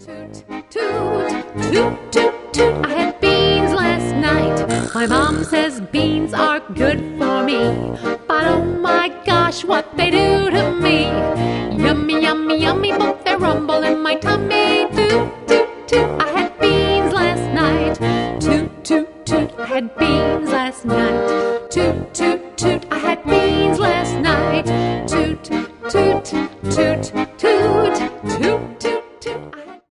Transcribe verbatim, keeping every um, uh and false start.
Toot, toot, toot, toot, toot. I had beans last night. My mom says beans are good for me, but oh my gosh, what they do to me. Yummy, yummy, yummy, both they rumble in my tummy. Toot, toot, toot. I had beans last night. Toot, toot, toot. I had beans last night. Toot, toot, toot. I